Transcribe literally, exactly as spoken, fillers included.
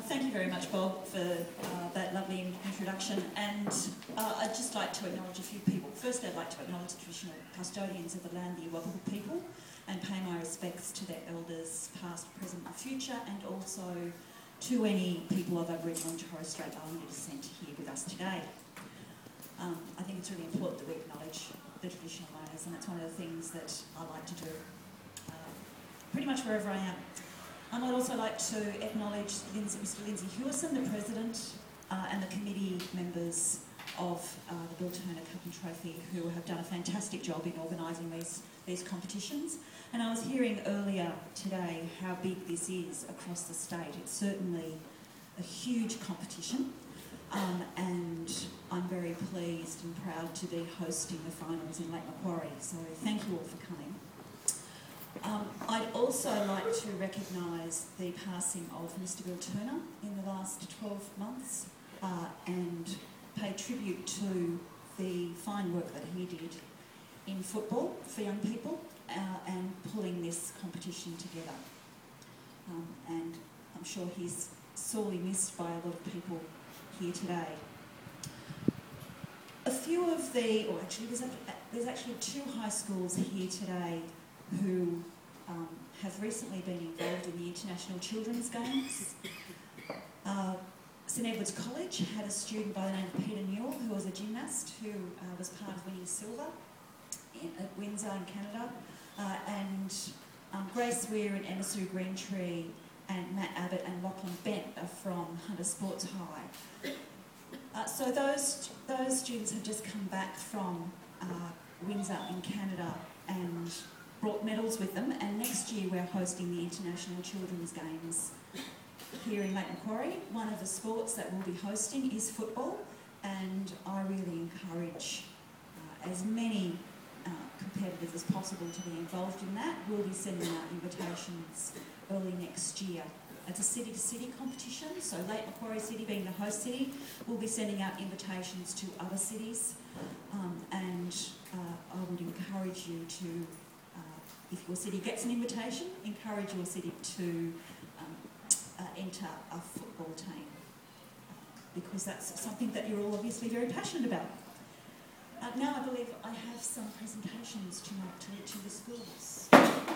thank you very much, Bob, for uh, that lovely introduction. And uh, I'd just like to acknowledge a few people. First, I'd like to acknowledge the traditional custodians of the land, the Awabakal people, and pay my respects to their elders, past, present and future, and also to any people of Aboriginal and Torres Strait Islander descent here with us today. Um, I think it's really important that we acknowledge the traditional owners, and that's one of the things that I like to do uh, pretty much wherever I am. Um, I'd also like to acknowledge Lindsay, Mister Lindsay Hewison, the President, uh, and the committee members of uh, the Bill Turner Cup and Trophy, who have done a fantastic job in organising these, these competitions. And I was hearing earlier today how big this is across the state. It's certainly a huge competition, um, and I'm very pleased and proud to be hosting the finals in Lake Macquarie. So thank you all for coming. Um, I'd also like to recognise the passing of Mister Bill Turner in the last twelve months uh, and pay tribute to the fine work that he did in football for young people uh, and pulling this competition together. Um, and I'm sure he's sorely missed by a lot of people here today. A few of the, or actually there's, there's actually two high schools here today who um, have recently been involved in the International Children's Games. Uh, St Edward's College had a student by the name of Peter Newell, who was a gymnast, who uh, was part of winning silver in, at Windsor in Canada. Uh, and um, Grace Weir and Emma Sue Greentree and Matt Abbott and Lachlan Bent are from Hunter Sports High. Uh, so those, those students have just come back from uh, Windsor in Canada and brought medals with them, and next year we're hosting the International Children's Games here in Lake Macquarie. One of the sports that we'll be hosting is football, and I really encourage uh, as many uh, competitors as possible to be involved in that. We'll be sending out invitations early next year. It's a city-to-city competition, so Lake Macquarie City being the host city, we'll be sending out invitations to other cities, um, and uh, I would encourage you to, uh, if your city gets an invitation, encourage your city to um, uh, enter a football team, uh, because that's something that you're all obviously very passionate about. Uh, now I believe I have some presentations to make to, to the schools.